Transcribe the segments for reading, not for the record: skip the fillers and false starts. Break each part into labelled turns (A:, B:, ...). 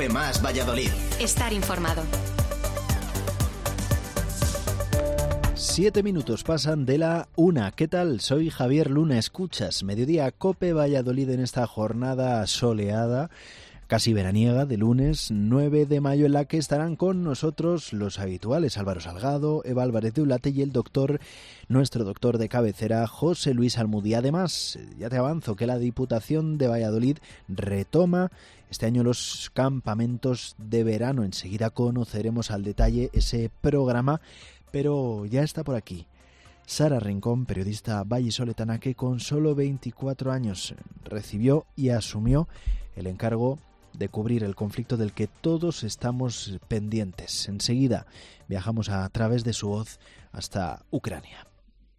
A: COPE más Valladolid.
B: Estar informado.
C: 7 minutos pasan de la 1. ¿Qué tal? Soy Javier Luna. Escuchas Mediodía COPE Valladolid en esta jornada soleada, casi veraniega, de lunes 9 de mayo, en la que estarán con nosotros los habituales Álvaro Salgado, Eva Álvarez de Ulate y el nuestro doctor de cabecera, José Luis Almudí. Además, ya te avanzo que la Diputación de Valladolid retoma este año los campamentos de verano. Enseguida conoceremos al detalle ese programa, pero ya está por aquí Sara Rincón, periodista vallisoletana que con solo 24 años recibió y asumió el encargo de cubrir el conflicto del que todos estamos pendientes. Enseguida viajamos a través de su voz hasta Ucrania.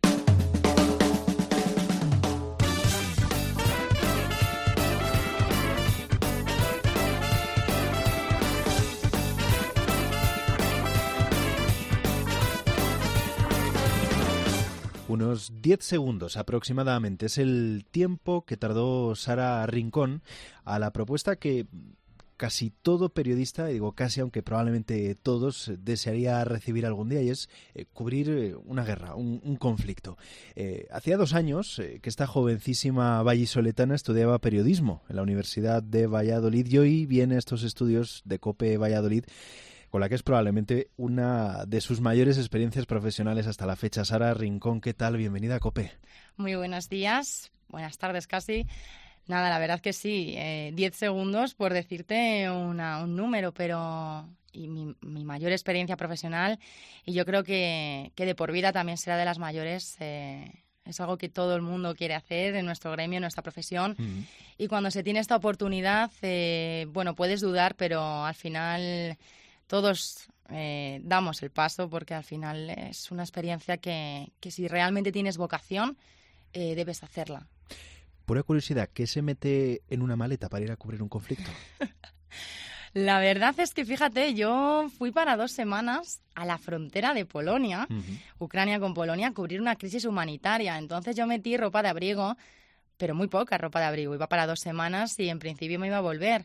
C: Unos 10 segundos aproximadamente es el tiempo que tardó Sara Rincón a la propuesta que casi todo periodista, y digo casi aunque probablemente todos, desearía recibir algún día, y es cubrir una guerra, un conflicto. Hacía 2 años que esta jovencísima vallisoletana estudiaba periodismo en la Universidad de Valladolid y hoy viene a estos estudios de COPE Valladolid con la que es probablemente una de sus mayores experiencias profesionales hasta la fecha. Sara Rincón, ¿qué tal? Bienvenida a COPE.
D: Muy buenos días, buenas tardes casi. Nada, la verdad que sí, 10 segundos por decirte un número, pero y mi mayor experiencia profesional, y yo creo que de por vida también será de las mayores. Es algo que todo el mundo quiere hacer en nuestro gremio, en nuestra profesión. Uh-huh. Y cuando se tiene esta oportunidad, bueno, puedes dudar, pero al final todos damos el paso, porque al final es una experiencia que si realmente tienes vocación, debes hacerla.
C: Pura curiosidad, ¿qué se mete en una maleta para ir a cubrir un conflicto?
D: La verdad es que, fíjate, yo fui para 2 semanas a la frontera de Polonia, uh-huh. Ucrania con Polonia, a cubrir una crisis humanitaria. Entonces yo metí ropa de abrigo, pero muy poca ropa de abrigo. Iba para 2 semanas y en principio me iba a volver.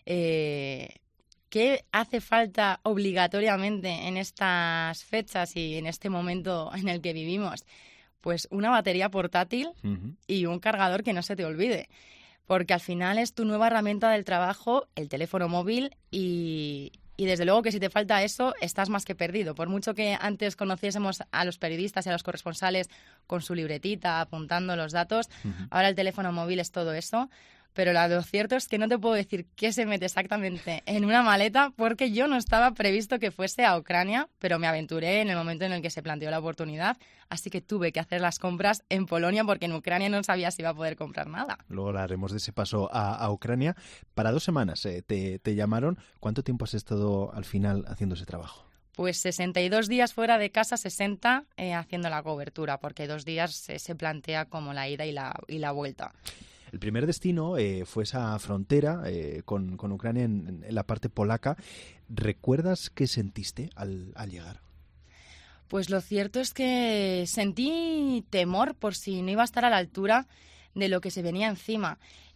D: ¿Qué hace falta obligatoriamente en estas fechas y en este momento en el que vivimos? Pues una batería portátil uh-huh. y un cargador que no se te olvide. Porque al final es tu nueva herramienta del trabajo, el teléfono móvil, y desde luego que si te falta eso, estás más que perdido. Por mucho que antes conociésemos a los periodistas y a los corresponsales con su libretita, apuntando los datos, uh-huh. ahora el teléfono móvil es todo eso. Pero lo cierto es que no te puedo decir qué se mete exactamente en una maleta, porque yo no estaba previsto que fuese a Ucrania, pero me aventuré en el momento en el que se planteó la oportunidad, así que tuve que hacer las compras en Polonia, porque en Ucrania no sabía si iba a poder comprar nada.
C: Luego haremos de ese paso a Ucrania. Para 2 semanas te llamaron. ¿Cuánto tiempo has estado al final haciendo ese trabajo?
D: Pues 62 días fuera de casa, 60 haciendo la cobertura, porque 2 días se plantea como la ida y la vuelta.
C: El primer destino fue esa frontera con Ucrania en la parte polaca. ¿Recuerdas qué sentiste al llegar?
D: Pues lo cierto es que sentí temor por si no iba a estar a la altura de lo que se venía encima.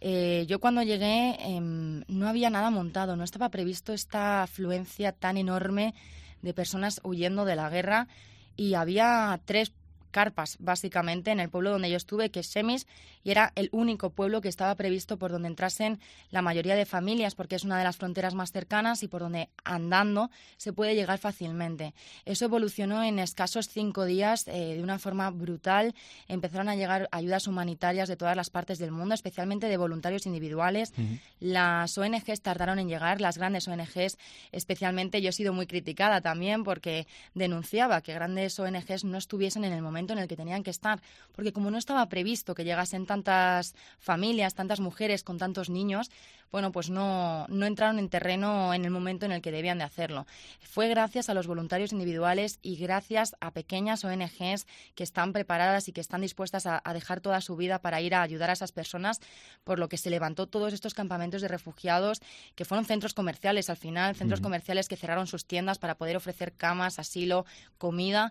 D: Yo cuando llegué no había nada montado, no estaba previsto esta afluencia tan enorme de personas huyendo de la guerra, y había 3 carpas, básicamente, en el pueblo donde yo estuve, que es Semis, y era el único pueblo que estaba previsto por donde entrasen la mayoría de familias, porque es una de las fronteras más cercanas y por donde andando se puede llegar fácilmente. Eso evolucionó en escasos 5 días de una forma brutal. Empezaron a llegar ayudas humanitarias de todas las partes del mundo, especialmente de voluntarios individuales. Uh-huh. Las ONGs tardaron en llegar, las grandes ONGs especialmente. Yo he sido muy criticada también porque denunciaba que grandes ONGs no estuviesen en el momento en el que tenían que estar, porque como no estaba previsto que llegasen tantas familias, tantas mujeres con tantos niños, bueno, pues no entraron en terreno en el momento en el que debían de hacerlo. Fue gracias a los voluntarios individuales y gracias a pequeñas ONGs que están preparadas y que están dispuestas a dejar toda su vida para ir a ayudar a esas personas, por lo que se levantó todos estos campamentos de refugiados, que fueron centros comerciales al final, centros comerciales que cerraron sus tiendas para poder ofrecer camas, asilo, comida.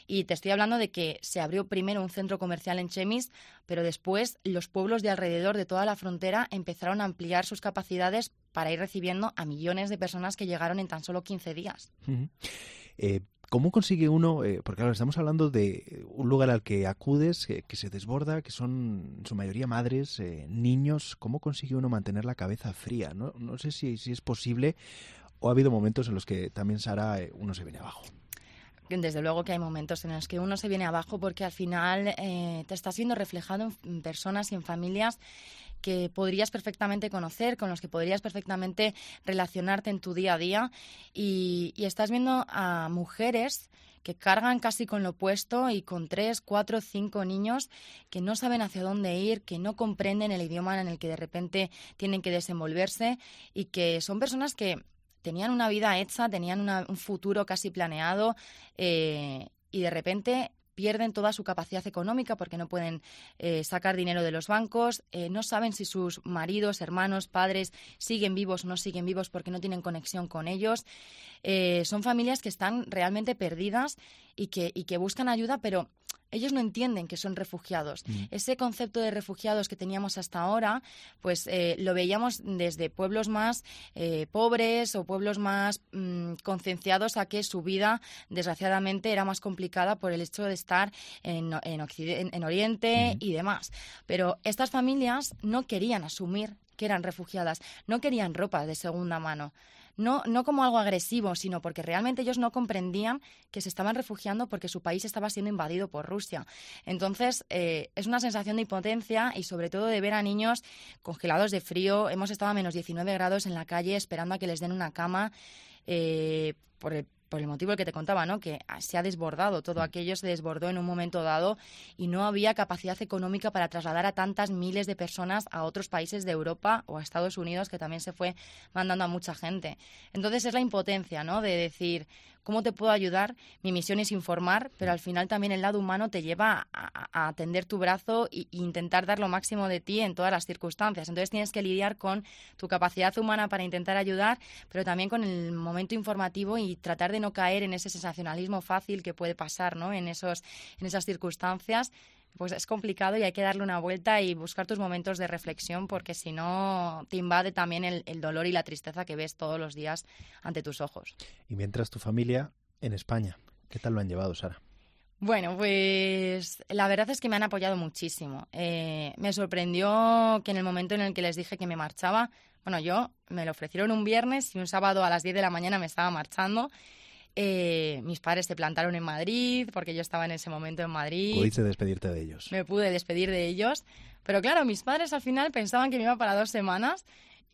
D: Y te estoy hablando de que se abrió primero un centro comercial en Chemis, pero después los pueblos de alrededor de toda la frontera empezaron a ampliar sus capacidades para ir recibiendo a millones de personas que llegaron en tan solo 15 días.
C: Uh-huh. ¿Cómo consigue uno, porque claro, estamos hablando de un lugar al que acudes, que se desborda, que son en su mayoría madres, niños, ¿cómo consigue uno mantener la cabeza fría? No sé si es posible, o ha habido momentos en los que también, Sara, uno se viene abajo.
D: Desde luego que hay momentos en los que uno se viene abajo porque al final te estás viendo reflejado en personas y en familias que podrías perfectamente conocer, con los que podrías perfectamente relacionarte en tu día a día y estás viendo a mujeres que cargan casi con lo opuesto y con 3, 4, 5 niños que no saben hacia dónde ir, que no comprenden el idioma en el que de repente tienen que desenvolverse y que son personas que tenían una vida hecha, tenían un futuro casi planeado y de repente pierden toda su capacidad económica porque no pueden sacar dinero de los bancos, no saben si sus maridos, hermanos, padres siguen vivos o no siguen vivos porque no tienen conexión con ellos. Son familias que están realmente perdidas y que buscan ayuda, pero ellos no entienden que son refugiados. Ese concepto de refugiados que teníamos hasta ahora, pues lo veíamos desde pueblos más pobres o pueblos más concienciados a que su vida, desgraciadamente, era más complicada por el hecho de estar en Oriente y demás. Pero estas familias no querían asumir que eran refugiadas, no querían ropa de segunda mano. No como algo agresivo, sino porque realmente ellos no comprendían que se estaban refugiando porque su país estaba siendo invadido por Rusia. Entonces, es una sensación de impotencia y sobre todo de ver a niños congelados de frío. Hemos estado a menos 19 grados en la calle esperando a que les den una cama por el motivo que te contaba, ¿no? Que se ha desbordado, todo aquello se desbordó en un momento dado y no había capacidad económica para trasladar a tantas miles de personas a otros países de Europa o a Estados Unidos, que también se fue mandando a mucha gente. Entonces es la impotencia, ¿no? De decir, ¿cómo te puedo ayudar? Mi misión es informar, pero al final también el lado humano te lleva a tender tu brazo e intentar dar lo máximo de ti en todas las circunstancias. Entonces tienes que lidiar con tu capacidad humana para intentar ayudar, pero también con el momento informativo y tratar de no caer en ese sensacionalismo fácil que puede pasar, ¿no? en esas circunstancias. Pues es complicado y hay que darle una vuelta y buscar tus momentos de reflexión porque si no te invade también el dolor y la tristeza que ves todos los días ante tus ojos.
C: Y mientras tu familia en España, ¿qué tal lo han llevado, Sara?
D: Bueno, pues la verdad es que me han apoyado muchísimo. Me sorprendió que en el momento en el que les dije que me marchaba, bueno, yo me lo ofrecieron un viernes y un sábado a las 10 de la mañana me estaba marchando. Mis padres se plantaron en Madrid porque yo estaba en ese momento en Madrid.
C: ¿Pudiste despedirte de ellos?
D: Me pude despedir de ellos, pero claro, mis padres al final pensaban que me iba para 2 semanas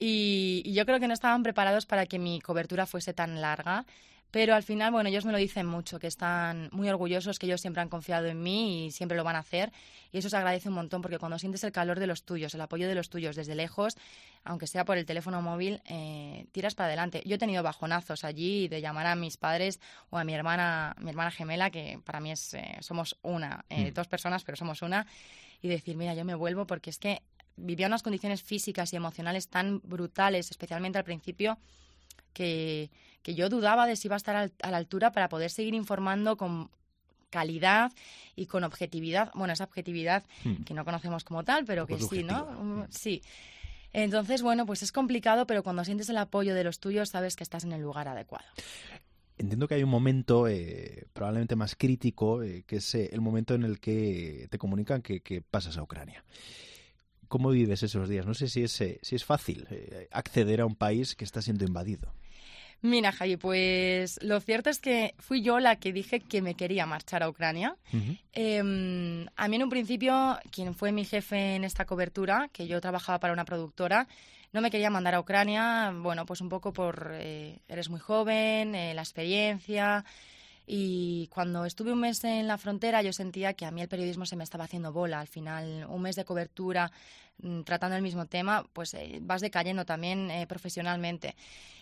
D: y yo creo que no estaban preparados para que mi cobertura fuese tan larga. Pero al final, bueno, ellos me lo dicen mucho, que están muy orgullosos, que ellos siempre han confiado en mí y siempre lo van a hacer. Y eso se agradece un montón, porque cuando sientes el calor de los tuyos, el apoyo de los tuyos desde lejos, aunque sea por el teléfono móvil, tiras para adelante. Yo he tenido bajonazos allí de llamar a mis padres o a mi hermana gemela, que para mí somos una, 2 personas, pero somos una, y decir, mira, yo me vuelvo porque es que vivía unas condiciones físicas y emocionales tan brutales, especialmente al principio, que yo dudaba de si iba a estar a la altura para poder seguir informando con calidad y con objetividad. Bueno, esa objetividad que no conocemos como tal, pero que sí, ¿no? Sí. Entonces, bueno, pues es complicado, pero cuando sientes el apoyo de los tuyos sabes que estás en el lugar adecuado.
C: Entiendo que hay un momento probablemente más crítico, que es el momento en el que te comunican que pasas a Ucrania. ¿Cómo vives esos días? No sé si es fácil acceder a un país que está siendo invadido.
D: Mira, Javi, pues lo cierto es que fui yo la que dije que me quería marchar a Ucrania. Uh-huh. A mí en un principio, quien fue mi jefe en esta cobertura, que yo trabajaba para una productora, no me quería mandar a Ucrania, bueno, pues un poco por eres muy joven, la experiencia. Y cuando estuve un mes en la frontera yo sentía que a mí el periodismo se me estaba haciendo bola. Al final, un mes de cobertura tratando el mismo tema, pues vas decayendo también profesionalmente.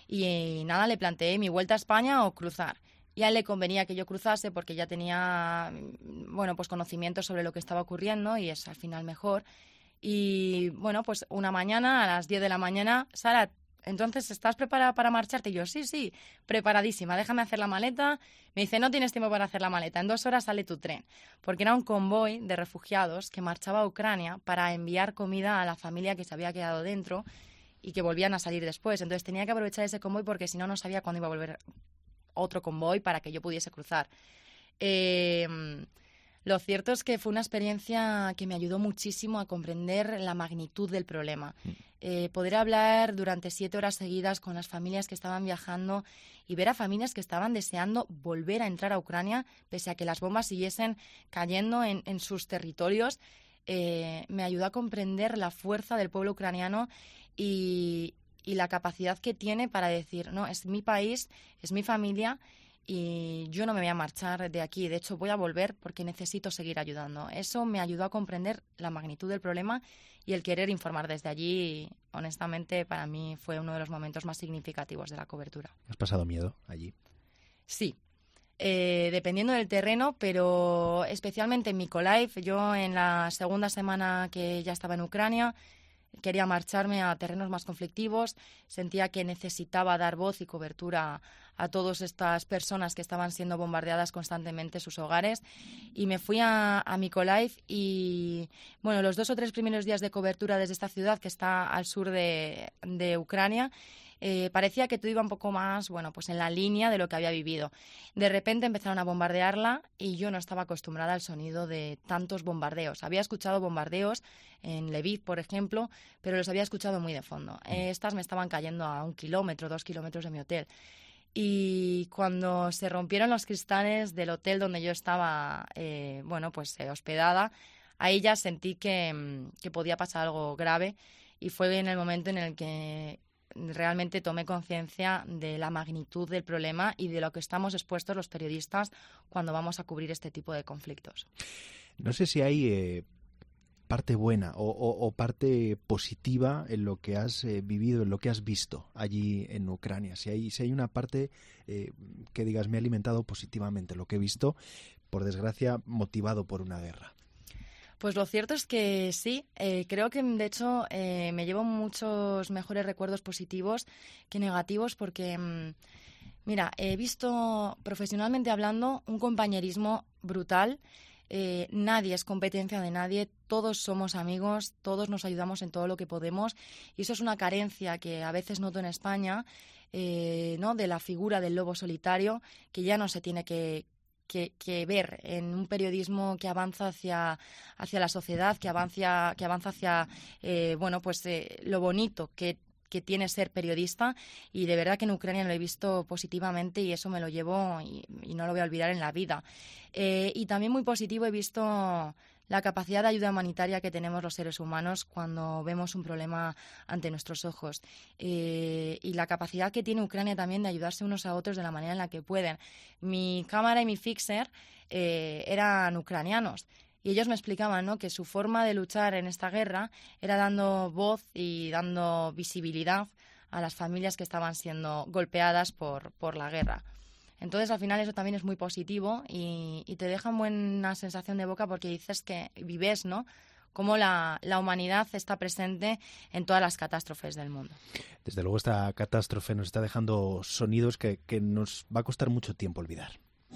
D: Y nada, le planteé mi vuelta a España o cruzar. Y a él le convenía que yo cruzase porque ya tenía, bueno, pues conocimientos sobre lo que estaba ocurriendo y es al final mejor. Y bueno, pues una mañana, a las 10 de la mañana, Sara, entonces, ¿estás preparada para marcharte? Y yo, sí, preparadísima, déjame hacer la maleta. Me dice, no tienes tiempo para hacer la maleta, en 2 horas sale tu tren. Porque era un convoy de refugiados que marchaba a Ucrania para enviar comida a la familia que se había quedado dentro y que volvían a salir después. Entonces tenía que aprovechar ese convoy porque si no, no sabía cuándo iba a volver otro convoy para que yo pudiese cruzar. Lo cierto es que fue una experiencia que me ayudó muchísimo a comprender la magnitud del problema. Poder hablar durante 7 horas seguidas con las familias que estaban viajando y ver a familias que estaban deseando volver a entrar a Ucrania, pese a que las bombas siguiesen cayendo en sus territorios, me ayudó a comprender la fuerza del pueblo ucraniano y la capacidad que tiene para decir, no, es mi país, es mi familia, y yo no me voy a marchar de aquí. De hecho, voy a volver porque necesito seguir ayudando. Eso me ayudó a comprender la magnitud del problema y el querer informar desde allí. Honestamente, para mí fue uno de los momentos más significativos de la cobertura.
C: ¿Has pasado miedo allí?
D: Sí. Dependiendo del terreno, pero especialmente en Mykolaiv. Yo en la segunda semana que ya estaba en Ucrania quería marcharme a terrenos más conflictivos, sentía que necesitaba dar voz y cobertura a todas estas personas que estaban siendo bombardeadas constantemente sus hogares, y me fui a Mykolaiv. Y bueno, los 2 o 3 primeros días de cobertura desde esta ciudad que está al sur de Ucrania, parecía que todo iba un poco más, bueno, pues en la línea de lo que había vivido. De repente empezaron a bombardearla y yo no estaba acostumbrada al sonido de tantos bombardeos. Había escuchado bombardeos en Lviv, por ejemplo, pero los había escuchado muy de fondo. Estas me estaban cayendo a 1 kilómetro, 2 kilómetros de mi hotel. Y cuando se rompieron los cristales del hotel donde yo estaba, hospedada, ahí ya sentí que podía pasar algo grave, y fue en el momento en el que realmente tomé conciencia de la magnitud del problema y de lo que estamos expuestos los periodistas cuando vamos a cubrir este tipo de conflictos.
C: No sé si hay parte buena o parte positiva en lo que has vivido, en lo que has visto allí en Ucrania. Si hay una parte que digas, me ha alimentado positivamente lo que he visto, por desgracia, motivado por una guerra.
D: Pues lo cierto es que sí, creo que de hecho me llevo muchos mejores recuerdos positivos que negativos porque, mira, he visto profesionalmente hablando un compañerismo brutal. Nadie es competencia de nadie, todos somos amigos, todos nos ayudamos en todo lo que podemos, y eso es una carencia que a veces noto en España, ¿no? De la figura del lobo solitario, que ya no se tiene que ver en un periodismo que avanza hacia la sociedad, que avanza hacia lo bonito que tiene ser periodista. Y de verdad que en Ucrania lo he visto positivamente y eso me lo llevo y no lo voy a olvidar en la vida. Y también muy positivo he visto la capacidad de ayuda humanitaria que tenemos los seres humanos cuando vemos un problema ante nuestros ojos. Y la capacidad que tiene Ucrania también de ayudarse unos a otros de la manera en la que pueden. Mi cámara y mi fixer eran ucranianos. Y ellos me explicaban, ¿no?, que su forma de luchar en esta guerra era dando voz y dando visibilidad a las familias que estaban siendo golpeadas por la guerra. Entonces, al final, eso también es muy positivo y te deja buena sensación de boca porque dices que vives, ¿no?, cómo la humanidad está presente en todas las catástrofes del mundo.
C: Desde luego, esta catástrofe nos está dejando sonidos que nos va a costar mucho tiempo olvidar.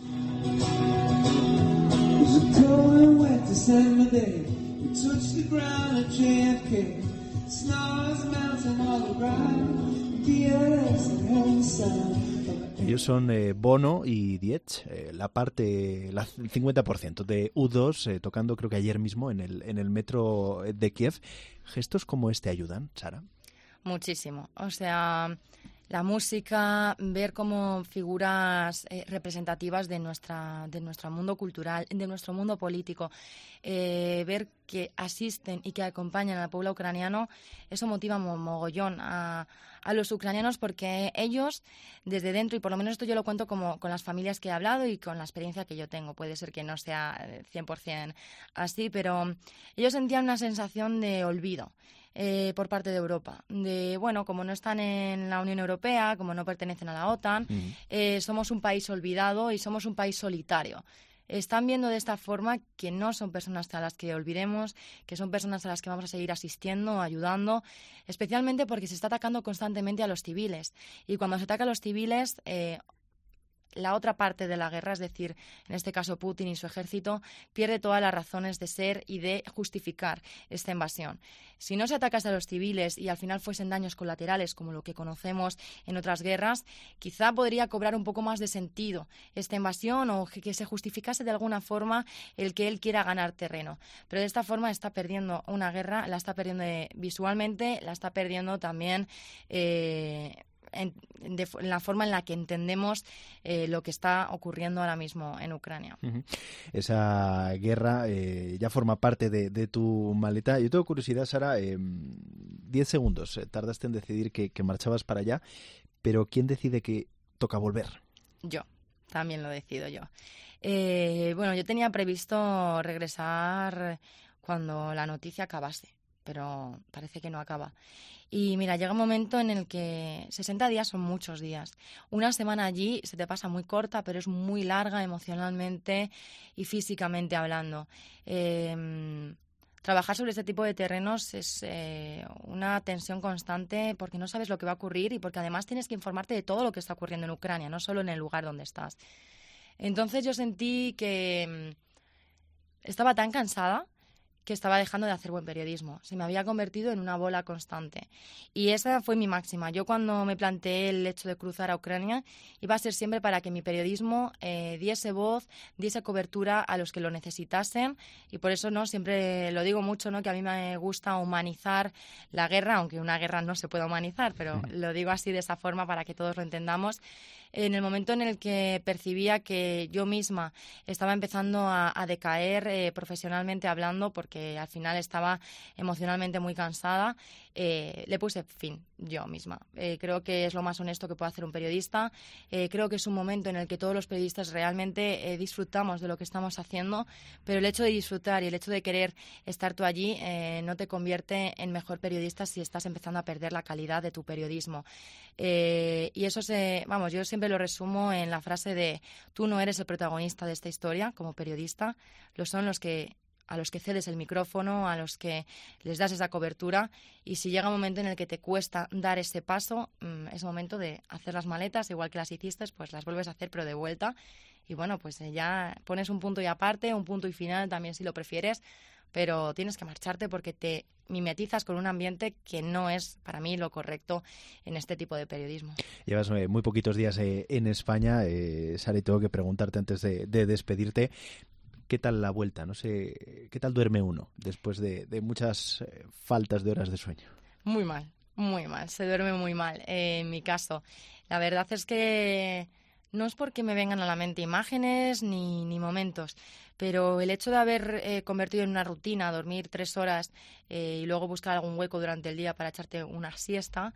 C: Ellos son Bono y Dietz, el 50% de U2, tocando creo que ayer mismo en el metro de Kiev. ¿Gestos como este ayudan, Sara?
D: Muchísimo. O sea, la música, ver como figuras representativas de nuestro mundo cultural, de nuestro mundo político, ver que asisten y que acompañan al pueblo ucraniano, eso motiva mogollón a los ucranianos, porque ellos desde dentro, y por lo menos esto yo lo cuento como con las familias que he hablado y con la experiencia que yo tengo, puede ser que no sea 100% así, pero ellos sentían una sensación de olvido por parte de Europa, de, bueno, como no están en la Unión Europea, como no pertenecen a la OTAN, somos un país olvidado y somos un país solitario. están viendo de esta forma que no son personas a las que olvidemos, que son personas a las que vamos a seguir asistiendo, ayudando, especialmente porque se está atacando constantemente a los civiles. Y cuando se ataca a los civiles, la otra parte de la guerra, es decir, en este caso Putin y su ejército, pierde todas las razones de ser y de justificar esta invasión. Si no se atacase a los civiles y al final fuesen daños colaterales, como lo que conocemos en otras guerras, quizá podría cobrar un poco más de sentido esta invasión, o que se justificase de alguna forma el que él quiera ganar terreno. Pero de esta forma está perdiendo una guerra, la está perdiendo visualmente, la está perdiendo también en la forma en la que entendemos lo que está ocurriendo ahora mismo en Ucrania.
C: Uh-huh. Esa guerra ya forma parte de tu maleta. Yo tengo curiosidad, Sara, 10 segundos tardaste en decidir que marchabas para allá, pero ¿quién decide que toca volver?
D: Yo, también lo decido yo. Bueno, yo tenía previsto regresar cuando la noticia acabase, pero parece que no acaba. Y mira, llega un momento en el que 60 días son muchos días. Una semana allí se te pasa muy corta, pero es muy larga emocionalmente y físicamente hablando. Trabajar sobre este tipo de terrenos es una tensión constante, porque no sabes lo que va a ocurrir y porque además tienes que informarte de todo lo que está ocurriendo en Ucrania, no solo en el lugar donde estás. Entonces yo sentí que estaba tan cansada que estaba dejando de hacer buen periodismo. Se me había convertido en una bola constante. Y esa fue mi máxima. Yo, cuando me planteé el hecho de cruzar a Ucrania, iba a ser siempre para que mi periodismo diese voz, diese cobertura a los que lo necesitasen. Y por eso, ¿no?, siempre lo digo mucho, ¿no?, que a mí me gusta humanizar la guerra, aunque una guerra no se pueda humanizar, pero lo digo así, de esa forma, para que todos lo entendamos. En el momento en el que percibía que yo misma estaba empezando a decaer profesionalmente hablando, porque al final estaba emocionalmente muy cansada, le puse fin yo misma. Creo que es lo más honesto que puede hacer un periodista. Creo que es un momento en el que todos los periodistas realmente disfrutamos de lo que estamos haciendo, pero el hecho de disfrutar y el hecho de querer estar tú allí no te convierte en mejor periodista si estás empezando a perder la calidad de tu periodismo. Y eso yo siempre lo resumo en la frase de: tú no eres el protagonista de esta historia como periodista, lo son a los que cedes el micrófono, a los que les das esa cobertura, y si llega un momento en el que te cuesta dar ese paso, es momento de hacer las maletas, igual que las hiciste, pues las vuelves a hacer, pero de vuelta, y bueno, pues ya pones un punto y aparte, un punto y final también si lo prefieres, pero tienes que marcharte porque te mimetizas con un ambiente que no es para mí lo correcto en este tipo de periodismo.
C: Llevas muy poquitos días en España, Sara, y tengo que preguntarte antes de despedirte, ¿qué tal la vuelta? No sé, ¿qué tal duerme uno después de muchas faltas de horas de sueño?
D: Muy mal, se duerme muy mal en mi caso. La verdad es que no es porque me vengan a la mente imágenes ni momentos, pero el hecho de haber convertido en una rutina dormir 3 horas y luego buscar algún hueco durante el día para echarte una siesta,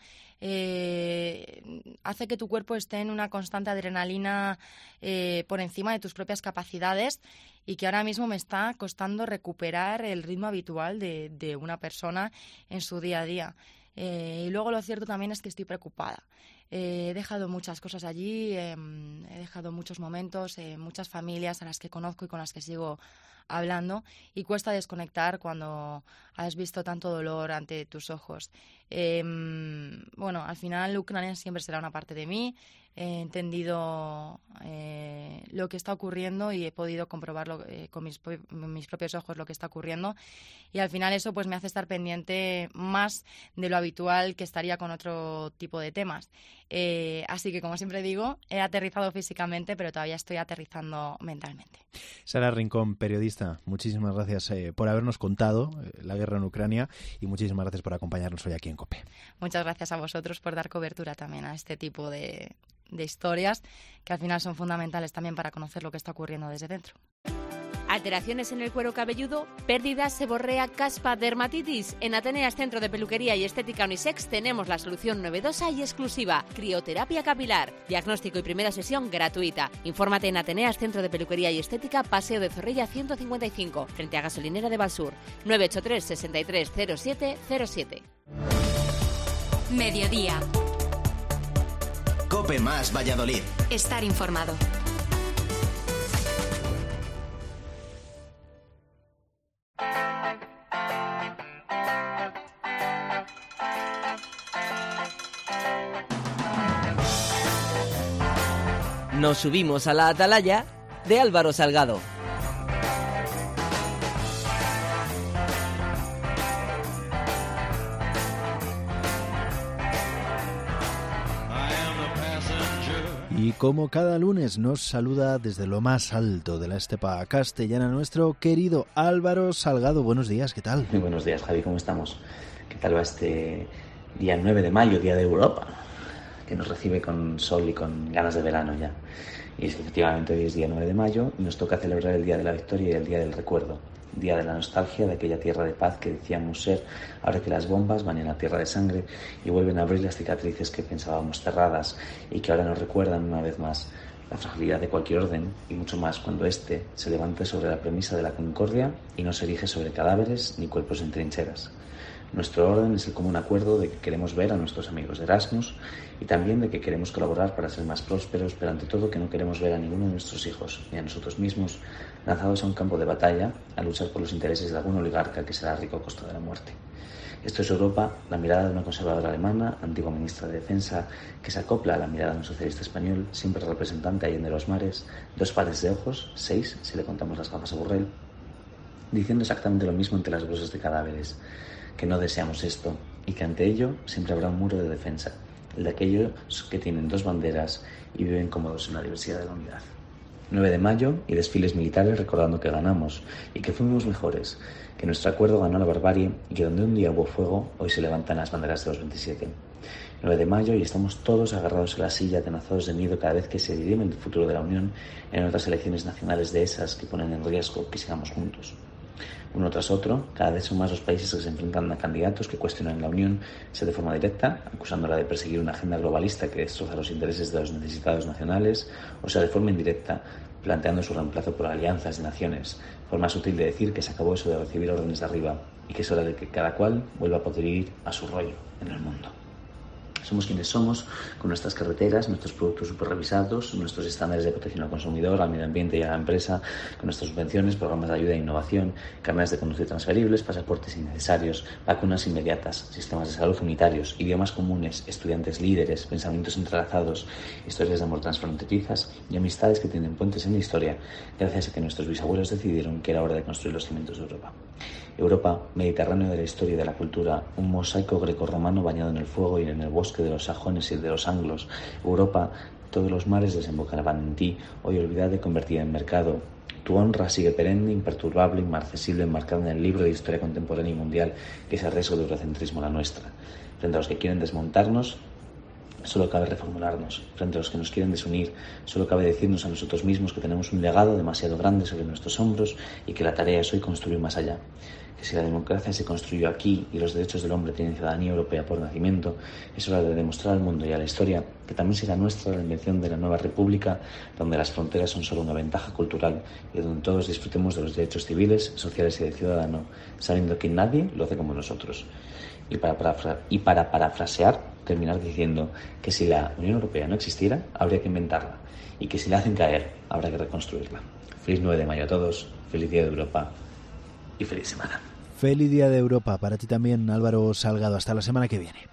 D: hace que tu cuerpo esté en una constante adrenalina por encima de tus propias capacidades, y que ahora mismo me está costando recuperar el ritmo habitual de una persona en su día a día. Y luego lo cierto también es que estoy preocupada. He dejado muchas cosas allí, he dejado muchos momentos, muchas familias a las que conozco y con las que sigo hablando, y cuesta desconectar cuando has visto tanto dolor ante tus ojos. Bueno, al final Ucrania siempre será una parte de mí. He entendido lo que está ocurriendo y he podido comprobarlo con mis propios ojos, lo que está ocurriendo, y al final eso pues me hace estar pendiente más de lo habitual que estaría con otro tipo de temas. Así que, como siempre digo, he aterrizado físicamente, pero todavía estoy aterrizando mentalmente.
C: Sara Rincón, periodista, muchísimas gracias por habernos contado la guerra en Ucrania, y muchísimas gracias por acompañarnos hoy aquí en COPE.
D: Muchas gracias a vosotros por dar cobertura también a este tipo de historias, que al final son fundamentales también para conocer lo que está ocurriendo desde dentro.
A: Alteraciones en el cuero cabelludo, pérdidas, seborrea, caspa, dermatitis. En Ateneas Centro de Peluquería y Estética Unisex tenemos la solución novedosa y exclusiva: crioterapia capilar. Diagnóstico y primera sesión gratuita. Infórmate en Ateneas Centro de Peluquería y Estética, Paseo de Zorrilla 155, frente a Gasolinera de Valsur. 983 63 07 07.
B: Mediodía.
E: COPE más Valladolid.
B: Estar informado. Nos subimos a la atalaya de Álvaro Salgado.
C: Y como cada lunes nos saluda desde lo más alto de la estepa castellana nuestro querido Álvaro Salgado. Buenos días, ¿qué tal?
E: Muy buenos días, Javi, ¿cómo estamos? ¿Qué tal va este día 9 de mayo, Día de Europa, que nos recibe con sol y con ganas de verano ya? Y efectivamente hoy es día 9 de mayo y nos toca celebrar el Día de la Victoria y el Día del Recuerdo, día de la nostalgia de aquella tierra de paz que decíamos ser, ahora que las bombas van en la tierra de sangre y vuelven a abrir las cicatrices que pensábamos cerradas y que ahora nos recuerdan una vez más la fragilidad de cualquier orden y mucho más cuando éste se levante sobre la premisa de la concordia y no se erige sobre cadáveres ni cuerpos en trincheras. Nuestro orden es el común acuerdo de que queremos ver a nuestros amigos de Erasmus y también de que queremos colaborar para ser más prósperos, pero ante todo que no queremos ver a ninguno de nuestros hijos ni a nosotros mismos lanzados a un campo de batalla a luchar por los intereses de algún oligarca que será rico a costa de la muerte. Esto es Europa, la mirada de una conservadora alemana, antigua ministra de Defensa, que se acopla a la mirada de un socialista español, siempre representante allende los mares, 2 pares de ojos, 6 si le contamos las gafas a Borrell, diciendo exactamente lo mismo ante las bolsas de cadáveres, que no deseamos esto y que ante ello siempre habrá un muro de defensa, el de aquellos que tienen 2 banderas y viven cómodos en la diversidad de la unidad. 9 de mayo y desfiles militares recordando que ganamos y que fuimos mejores, que nuestro acuerdo ganó la barbarie y que donde un día hubo fuego, hoy se levantan las banderas de los 27. 9 de mayo y estamos todos agarrados a la silla, atenazados de miedo cada vez que se dirime el futuro de la Unión en otras elecciones nacionales de esas que ponen en riesgo que sigamos juntos. Uno tras otro, cada vez son más los países que se enfrentan a candidatos que cuestionan la Unión, sea de forma directa, acusándola de perseguir una agenda globalista que destroza los intereses de los necesitados nacionales, o sea de forma indirecta, planteando su reemplazo por alianzas de naciones, forma sutil de decir que se acabó eso de recibir órdenes de arriba y que es hora de que cada cual vuelva a poder ir a su rollo en el mundo. Somos quienes somos, con nuestras carreteras, nuestros productos superrevisados, nuestros estándares de protección al consumidor, al medio ambiente y a la empresa, con nuestras subvenciones, programas de ayuda e innovación, carnetas de conducir transferibles, pasaportes innecesarios, vacunas inmediatas, sistemas de salud unitarios, idiomas comunes, estudiantes líderes, pensamientos entrelazados, historias de amor transfronterizas y amistades que tienen puentes en la historia, gracias a que nuestros bisabuelos decidieron que era hora de construir los cimientos de Europa. Europa, Mediterráneo de la historia y de la cultura, un mosaico grecorromano bañado en el fuego y en el bosque de los sajones y de los anglos. Europa, todos los mares desembocarán en ti, hoy olvidada y convertida en mercado. Tu honra sigue perenne, imperturbable, inmarcesible, enmarcada en el libro de historia contemporánea y mundial, que es el riesgo de eurocentrismo la nuestra. Frente a los que quieren desmontarnos, solo cabe reformularnos. Frente a los que nos quieren desunir, solo cabe decirnos a nosotros mismos que tenemos un legado demasiado grande sobre nuestros hombros y que la tarea es hoy construir más allá. Que si la democracia se construyó aquí y los derechos del hombre tienen ciudadanía europea por nacimiento, es hora de demostrar al mundo y a la historia que también será nuestra la invención de la nueva república, donde las fronteras son solo una ventaja cultural y donde todos disfrutemos de los derechos civiles, sociales y de ciudadano, sabiendo que nadie lo hace como nosotros. Y para parafrasear, terminar diciendo que si la Unión Europea no existiera, habría que inventarla, y que si la hacen caer, habrá que reconstruirla. Feliz 9 de mayo a todos, feliz Día de Europa y feliz semana.
C: Feliz Día de Europa para ti también, Álvaro Salgado. Hasta la semana que viene.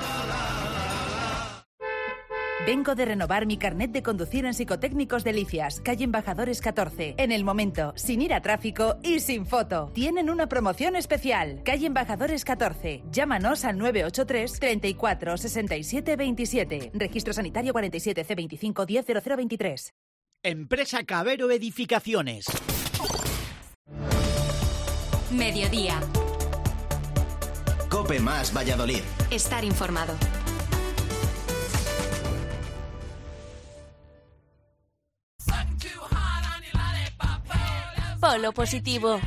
F: Vengo de renovar mi carnet de conducir en Psicotécnicos Delicias, calle Embajadores 14. En el momento, sin ir a tráfico y sin foto. Tienen una promoción especial. Calle Embajadores 14. Llámanos al 983 34 67 27. Registro sanitario 47 C25 10 0023.
G: Empresa Cabero Edificaciones.
H: Mediodía.
I: COPE más Valladolid.
H: Estar informado. Polo positivo.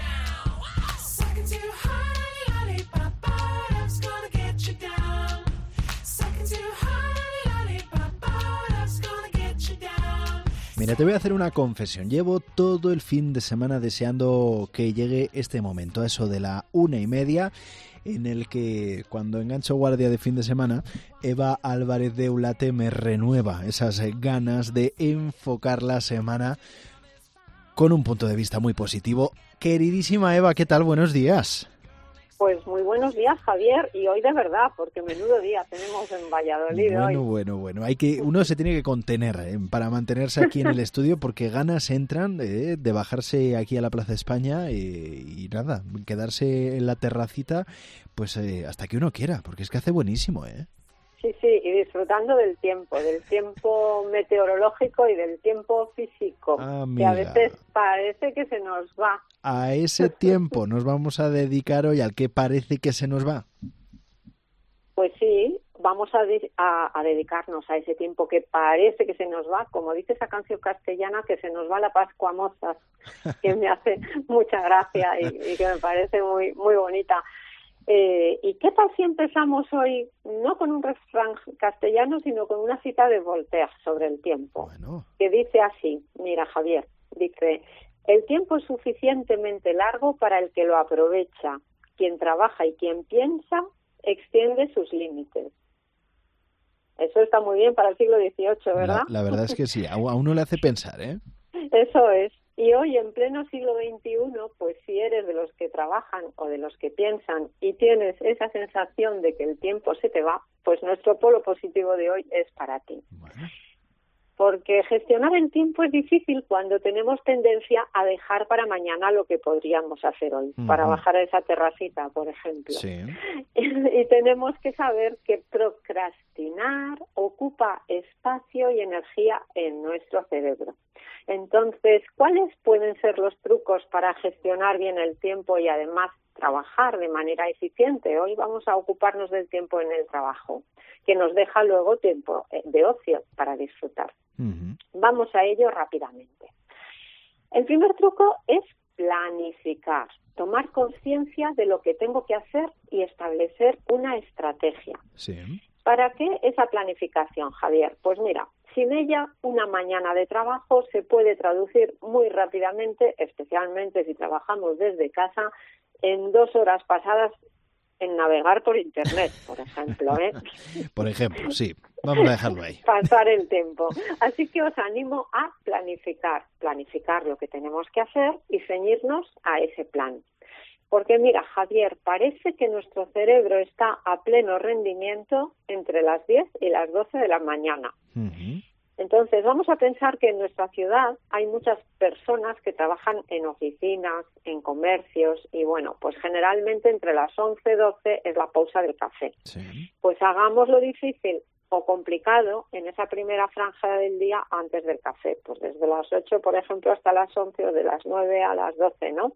C: Mira, te voy a hacer una confesión. Llevo todo el fin de semana deseando que llegue este momento, a eso de la 1:30, en el que cuando engancho guardia de fin de semana, Eva Álvarez de Eulate me renueva esas ganas de enfocar la semana con un punto de vista muy positivo. Queridísima Eva, ¿qué tal? Buenos días.
I: Pues muy buenos días, Javier, y hoy de verdad, porque menudo día tenemos en Valladolid hoy.
C: Bueno. Uno se tiene que contener para mantenerse aquí en el estudio, porque ganas entran de bajarse aquí a la Plaza España y nada, quedarse en la terracita pues hasta que uno quiera, porque es que hace buenísimo, ¿eh?
I: Sí, y disfrutando del tiempo meteorológico y del tiempo físico, que a veces parece que se nos va.
C: A ese tiempo nos vamos a dedicar hoy, al que parece que se nos va.
I: Pues sí, vamos a dedicarnos a ese tiempo que parece que se nos va, como dice esa canción castellana, que se nos va la Pascua Mozas, que me hace mucha gracia y que me parece muy, muy bonita. ¿Y qué tal si empezamos hoy no con un refrán castellano, sino con una cita de Voltaire sobre el tiempo? Que dice así, mira, Javier, dice: el tiempo es suficientemente largo para el que lo aprovecha. Quien trabaja y quien piensa extiende sus límites. Eso está muy bien para el siglo XVIII, ¿verdad?
C: La verdad es que sí, a uno le hace pensar, ¿eh?
I: Eso es. Y hoy, en pleno siglo XXI, pues si eres de los que trabajan o de los que piensan y tienes esa sensación de que el tiempo se te va, pues nuestro polo positivo de hoy es para ti. Bueno. Porque gestionar el tiempo es difícil cuando tenemos tendencia a dejar para mañana lo que podríamos hacer hoy, para bajar a esa terracita, por ejemplo. Sí. Y tenemos que saber que procrastinar ocupa espacio y energía en nuestro cerebro. Entonces, ¿cuáles pueden ser los trucos para gestionar bien el tiempo y además trabajar de manera eficiente? Hoy vamos a ocuparnos del tiempo en el trabajo, que nos deja luego tiempo de ocio para disfrutar. Vamos a ello rápidamente. El primer truco es planificar, tomar conciencia de lo que tengo que hacer y establecer una estrategia. Sí. ¿Para qué esa planificación, Javier? Pues mira, sin ella, una mañana de trabajo se puede traducir muy rápidamente, especialmente si trabajamos desde casa, en 2 horas pasadas en navegar por Internet, por ejemplo, ¿eh?
C: Por ejemplo, sí. Vamos a dejarlo ahí.
I: Pasar el tiempo. Así que os animo a planificar lo que tenemos que hacer y ceñirnos a ese plan. Porque mira, Javier, parece que nuestro cerebro está a pleno rendimiento entre las 10 y las 12 de la mañana. Entonces, vamos a pensar que en nuestra ciudad hay muchas personas que trabajan en oficinas, en comercios, y bueno, pues generalmente entre las 11 y 12 es la pausa del café. Sí. Pues hagamos lo difícil o complicado en esa primera franja del día antes del café, pues desde las 8, por ejemplo, hasta las 11 o de las 9 a las 12, ¿no?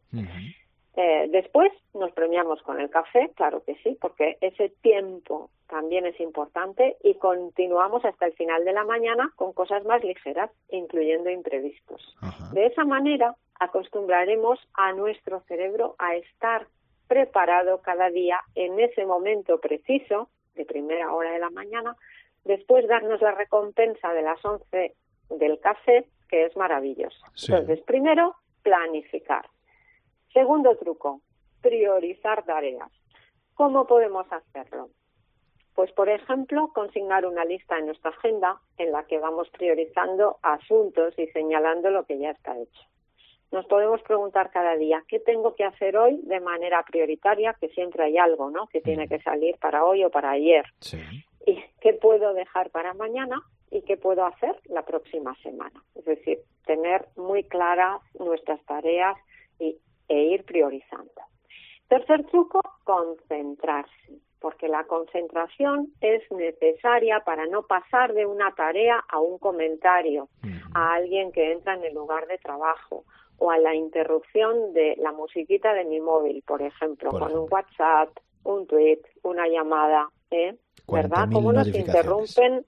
I: Después nos premiamos con el café, claro que sí, porque ese tiempo también es importante, y continuamos hasta el final de la mañana con cosas más ligeras, incluyendo imprevistos. De esa manera acostumbraremos a nuestro cerebro a estar preparado cada día en ese momento preciso, de primera hora de la mañana, después darnos la recompensa de las 11 del café, que es maravillosa. Sí. Entonces, primero, planificar. Segundo truco, priorizar tareas. ¿Cómo podemos hacerlo? Pues, por ejemplo, consignar una lista en nuestra agenda en la que vamos priorizando asuntos y señalando lo que ya está hecho. Nos podemos preguntar cada día, ¿qué tengo que hacer hoy de manera prioritaria? Que siempre hay algo, ¿no?, que tiene que salir para hoy o para ayer. Sí. ¿Y qué puedo dejar para mañana? ¿Y qué puedo hacer la próxima semana? Es decir, tener muy claras nuestras tareas e ir priorizando. Tercer truco, concentrarse, porque la concentración es necesaria para no pasar de una tarea a un comentario, a alguien que entra en el lugar de trabajo, o a la interrupción de la musiquita de mi móvil, por ejemplo, con un WhatsApp, un tweet, una llamada, ¿verdad? ¿Cómo nos interrumpen?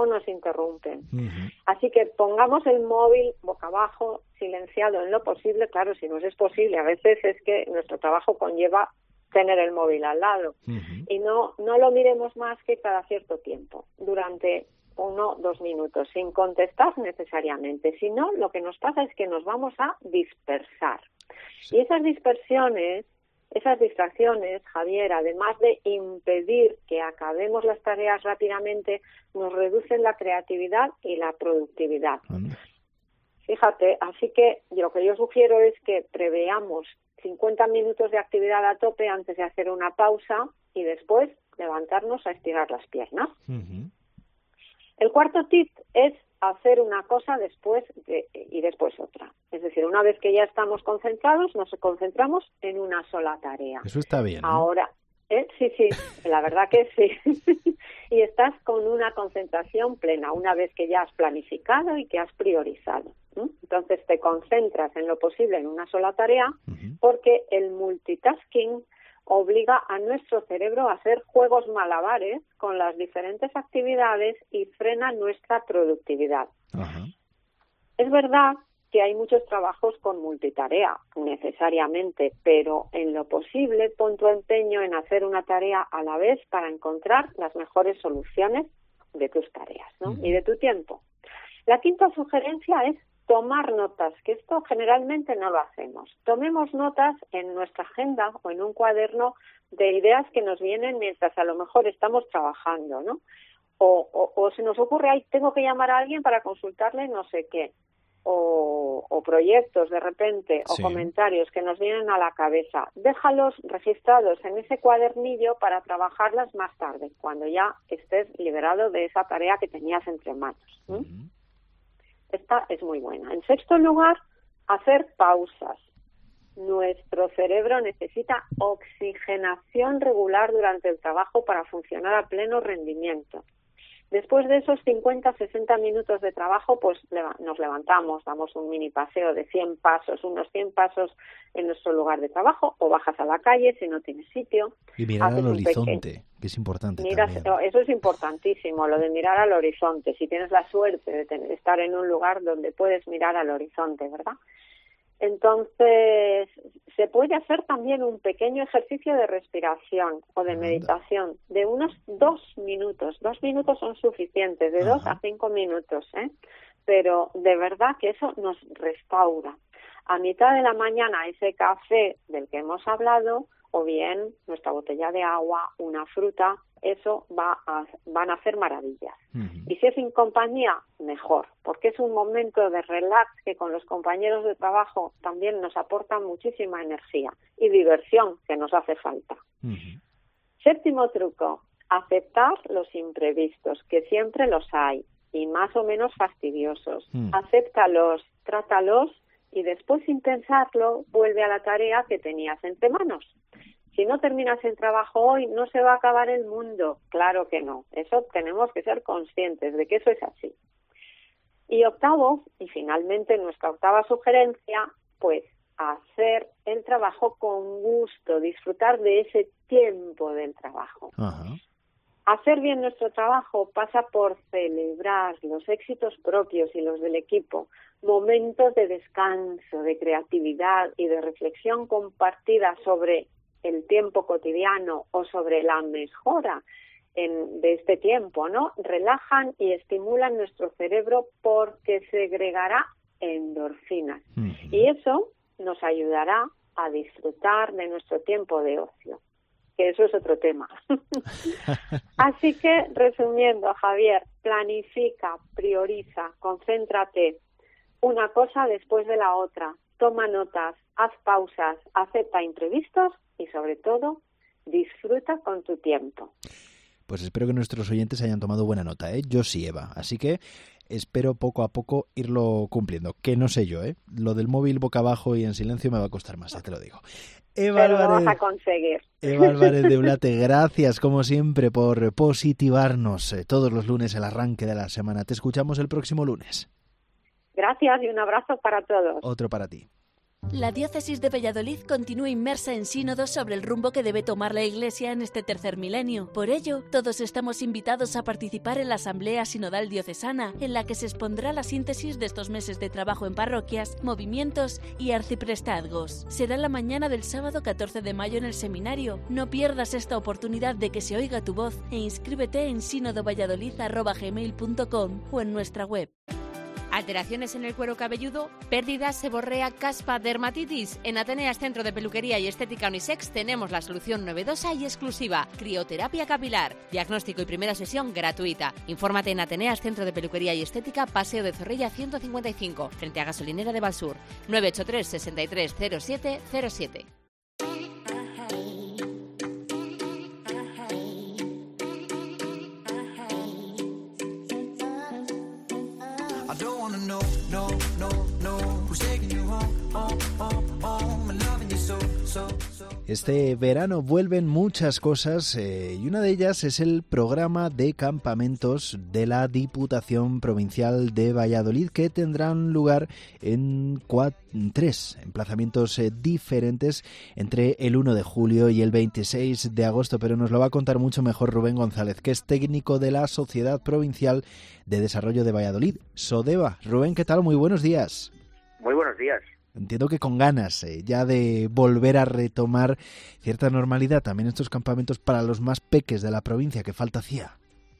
I: Así que pongamos el móvil boca abajo, silenciado en lo posible. Claro, si no es posible, a veces es que nuestro trabajo conlleva tener el móvil al lado. Y no lo miremos más que cada cierto tiempo, durante 1 o 2 minutos, sin contestar necesariamente. Si no, lo que nos pasa es que nos vamos a dispersar. Sí. Y esas dispersiones, esas distracciones, Javier, además de impedir que acabemos las tareas rápidamente, nos reducen la creatividad y la productividad. Fíjate, así que lo que yo sugiero es que preveamos 50 minutos de actividad a tope antes de hacer una pausa y después levantarnos a estirar las piernas.
C: Uh-huh.
I: El cuarto tip es hacer una cosa y después otra. Es decir, una vez que ya estamos concentrados, nos concentramos en una sola tarea.
C: Eso está bien, ¿no?
I: Ahora, sí, la verdad que sí. Y estás con una concentración plena, una vez que ya has planificado y que has priorizado. Entonces te concentras en lo posible en una sola tarea, uh-huh, porque el multitasking obliga a nuestro cerebro a hacer juegos malabares con las diferentes actividades y frena nuestra productividad.
C: Uh-huh.
I: Es verdad que hay muchos trabajos con multitarea, necesariamente, pero en lo posible pon tu empeño en hacer una tarea a la vez para encontrar las mejores soluciones de tus tareas, ¿no?
C: Uh-huh.
I: Y de tu tiempo. La quinta sugerencia es tomar notas, que esto generalmente no lo hacemos. Tomemos notas en nuestra agenda o en un cuaderno de ideas que nos vienen mientras a lo mejor estamos trabajando, ¿no? O se nos ocurre, ay, tengo que llamar a alguien para consultarle no sé qué. O proyectos de repente,
C: sí,
I: o comentarios que nos vienen a la cabeza. Déjalos registrados en ese cuadernillo para trabajarlas más tarde, cuando ya estés liberado de esa tarea que tenías entre manos.
C: Uh-huh.
I: Esta es muy buena. En sexto lugar, hacer pausas. Nuestro cerebro necesita oxigenación regular durante el trabajo para funcionar a pleno rendimiento. Después de esos 50-60 minutos de trabajo, pues nos levantamos, damos un mini paseo de 100 pasos, unos 100 pasos en nuestro lugar de trabajo, o bajas a la calle si no tienes sitio.
C: Y mirar al horizonte, que es importante también.
I: Eso es importantísimo, lo de mirar al horizonte, si tienes la suerte de estar en un lugar donde puedes mirar al horizonte, ¿verdad? Entonces, se puede hacer también un pequeño ejercicio de respiración o de meditación de unos 2 minutos. 2 minutos son suficientes, de 2 a 5 minutos, pero de verdad que eso nos restaura. A mitad de la mañana ese café del que hemos hablado, o bien nuestra botella de agua, una fruta, eso van a hacer maravillas. Uh-huh. Y si es en compañía, mejor, porque es un momento de relax que con los compañeros de trabajo también nos aporta muchísima energía y diversión que nos hace falta.
C: Uh-huh.
I: Séptimo truco, aceptar los imprevistos, que siempre los hay, y más o menos fastidiosos.
C: Uh-huh.
I: Acéptalos, trátalos, y después, sin pensarlo, vuelve a la tarea que tenías entre manos. Si no terminas el trabajo hoy, no se va a acabar el mundo. Claro que no. Eso tenemos que ser conscientes de que eso es así. Y octavo, y finalmente nuestra octava sugerencia, pues hacer el trabajo con gusto, disfrutar de ese tiempo del trabajo.
C: Uh-huh.
I: Hacer bien nuestro trabajo pasa por celebrar los éxitos propios y los del equipo, momentos de descanso, de creatividad y de reflexión compartida sobre el tiempo cotidiano o sobre la mejora de este tiempo, ¿no? Relajan y estimulan nuestro cerebro porque segregará endorfinas.
C: Uh-huh.
I: Y eso nos ayudará a disfrutar de nuestro tiempo de ocio, que eso es otro tema. Así que, resumiendo, Javier, planifica, prioriza, concéntrate, una cosa después de la otra, toma notas, haz pausas, acepta imprevistos y, sobre todo, disfruta con tu tiempo.
C: Pues espero que nuestros oyentes hayan tomado buena nota, ¿eh? Yo sí, Eva. Así que espero poco a poco irlo cumpliendo. Que no sé yo, ¿eh? Lo del móvil boca abajo y en silencio me va a costar más, ya te lo digo. Eva
I: Pero
C: Álvarez,
I: lo vas a conseguir.
C: Eva Álvarez de Blate, gracias como siempre por positivarnos todos los lunes el arranque de la semana. Te escuchamos el próximo lunes.
I: Gracias y un abrazo para todos.
C: Otro para ti.
H: La diócesis de Valladolid continúa inmersa en sínodos sobre el rumbo que debe tomar la Iglesia en este tercer milenio. Por ello, todos estamos invitados a participar en la Asamblea Sinodal Diocesana, en la que se expondrá la síntesis de estos meses de trabajo en parroquias, movimientos y arciprestazgos. Será la mañana del sábado 14 de mayo en el seminario. No pierdas esta oportunidad de que se oiga tu voz e inscríbete en sinodovalladolid@gmail.com o en nuestra web.
A: Alteraciones en el cuero cabelludo, pérdidas, seborrea, caspa, dermatitis. En Ateneas Centro de Peluquería y Estética Unisex tenemos la solución novedosa y exclusiva, crioterapia capilar. Diagnóstico y primera sesión gratuita. Infórmate en Ateneas Centro de Peluquería y Estética, Paseo de Zorrilla 155, frente a Gasolinera de Valsur. 983 63 07 07.
C: Este verano vuelven muchas cosas y una de ellas es el programa de campamentos de la Diputación Provincial de Valladolid, que tendrán lugar en 3 emplazamientos diferentes entre el 1 de julio y el 26 de agosto, pero nos lo va a contar mucho mejor Rubén González, que es técnico de la Sociedad Provincial de Desarrollo de Valladolid, SODEVA. Rubén, ¿qué tal? Muy buenos días.
J: Muy buenos días.
C: Entiendo que con ganas ya de volver a retomar cierta normalidad también estos campamentos para los más peques de la provincia, que falta hacía.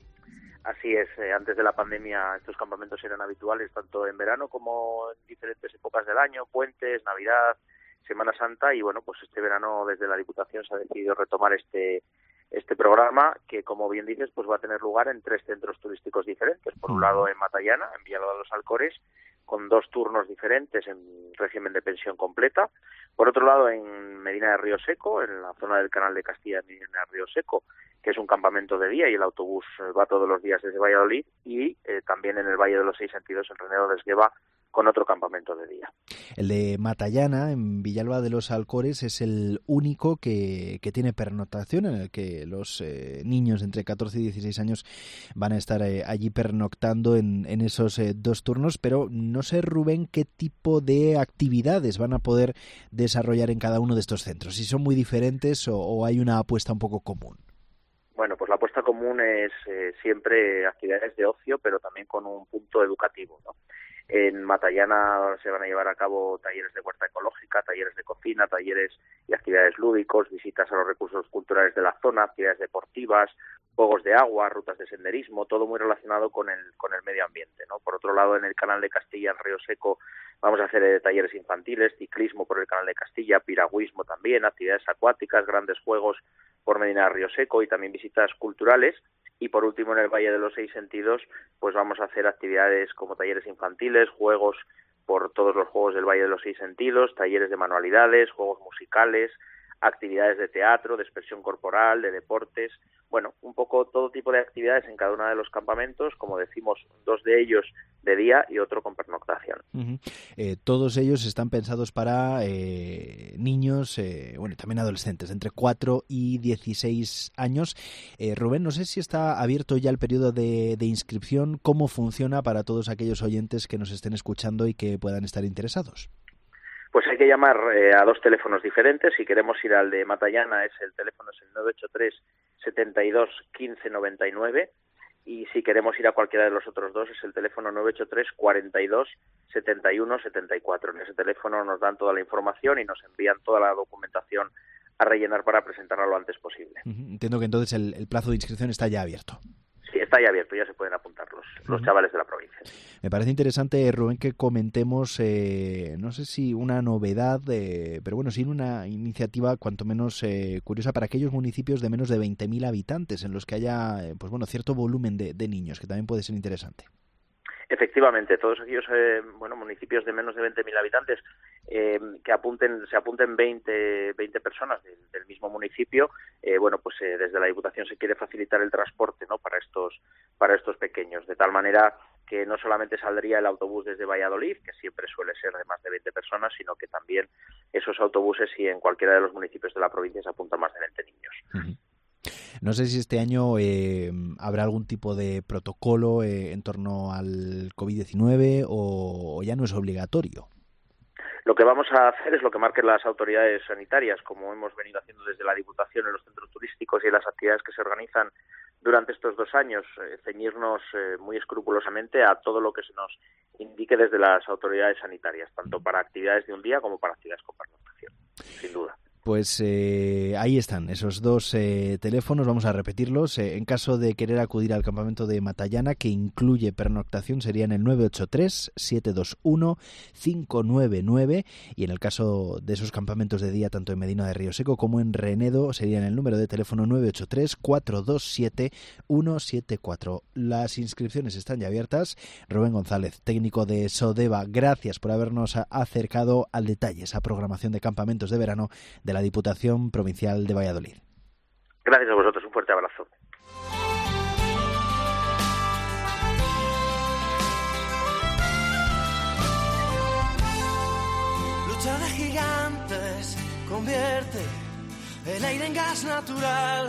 J: Así es, antes de la pandemia estos campamentos eran habituales tanto en verano como en diferentes épocas del año, puentes, Navidad, Semana Santa, y bueno, pues este verano desde la Diputación se ha decidido retomar este programa, que como bien dices pues va a tener lugar en 3 centros turísticos diferentes. Por un lado en Matallana, en Villalba de los Alcores, con 2 turnos diferentes en régimen de pensión completa. Por otro lado, en Medina de Río Seco, en la zona del Canal de Castilla de Medina de Río Seco, que es un campamento de día y el autobús va todos los días desde Valladolid, y también en el Valle de los Seis Sentidos, en Renedo de Esgueva, con otro campamento de día.
C: El de Matallana, en Villalba de los Alcores, es el único que tiene pernoctación, en el que los niños entre 14 y 16 años van a estar allí pernoctando en esos 2 turnos, pero no sé, Rubén, qué tipo de actividades van a poder desarrollar en cada uno de estos centros, si son muy diferentes o hay una apuesta un poco común.
J: Bueno, pues la apuesta común es siempre actividades de ocio, pero también con un punto educativo, ¿no? En Matallana se van a llevar a cabo talleres de huerta ecológica, talleres de cocina, talleres y actividades lúdicos, visitas a los recursos culturales de la zona, actividades deportivas, juegos de agua, rutas de senderismo, todo muy relacionado con el medio ambiente, ¿no? Por otro lado, en el Canal de Castilla, en Río Seco, vamos a hacer talleres infantiles, ciclismo por el Canal de Castilla, piragüismo también, actividades acuáticas, grandes juegos por Medina de Río Seco y también visitas culturales. Y por último, en el Valle de los Seis Sentidos, pues vamos a hacer actividades como talleres infantiles, juegos por todos los juegos del Valle de los Seis Sentidos, talleres de manualidades, juegos musicales, actividades de teatro, de expresión corporal, de deportes. Bueno, un poco todo tipo de actividades en cada uno de los campamentos, como decimos, 2 de ellos de día y otro con pernoctación.
C: Uh-huh. Todos ellos están pensados para niños, bueno, también adolescentes, entre 4 y 16 años. Rubén, no sé si está abierto ya el periodo de inscripción, ¿cómo funciona para todos aquellos oyentes que nos estén escuchando y que puedan estar interesados?
J: Pues hay que llamar a 2 teléfonos diferentes. Si queremos ir al de Matallana, el teléfono es el 983 72 15 99, y si queremos ir a cualquiera de los otros 2 es el teléfono 983 42 71 74. En ese teléfono nos dan toda la información y nos envían toda la documentación a rellenar para presentarla lo antes posible.
C: Entiendo que entonces el plazo de inscripción está ya abierto.
J: Sí, está ya abierto, ya se pueden apuntar los chavales de la provincia.
C: Me parece interesante, Rubén, que comentemos, no sé si una novedad, pero bueno, sí una iniciativa cuanto menos curiosa para aquellos municipios de menos de 20.000 habitantes, en los que haya pues bueno, cierto volumen de niños, que también puede ser interesante.
J: Efectivamente, todos aquellos municipios de menos de 20.000 habitantes que se apunten 20 personas del mismo municipio, desde la Diputación se quiere facilitar el transporte, ¿no?, para estos pequeños, de tal manera que no solamente saldría el autobús desde Valladolid, que siempre suele ser de más de 20 personas, sino que también esos autobuses, si en cualquiera de los municipios de la provincia se apuntan más de 20 niños.
C: Uh-huh. No sé si este año habrá algún tipo de protocolo en torno al COVID-19 o ya no es obligatorio.
J: Lo que vamos a hacer es lo que marquen las autoridades sanitarias, como hemos venido haciendo desde la Diputación en los centros turísticos y en las actividades que se organizan durante estos 2 años, ceñirnos muy escrupulosamente a todo lo que se nos indique desde las autoridades sanitarias, tanto para actividades de un día como para actividades con pernoctación, sin duda.
C: Pues ahí están esos 2 teléfonos, vamos a repetirlos. En caso de querer acudir al campamento de Matallana, que incluye pernoctación, serían el 983-721-599, y en el caso de esos campamentos de día, tanto en Medina de Río Seco como en Renedo, serían el número de teléfono 983-427-174. Las inscripciones están ya abiertas. Rubén González, técnico de SODEVA, gracias por habernos acercado al detalle esa programación de campamentos de verano de la Diputación Provincial de Valladolid.
J: Gracias a vosotros, un fuerte abrazo.
K: Lucha de gigantes, convierte el aire en gas natural.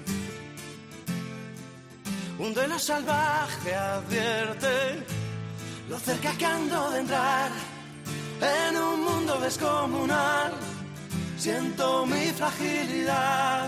K: Un duelo salvaje advierte lo cerca que ando de entrar en un mundo descomunal. Siento mi fragilidad.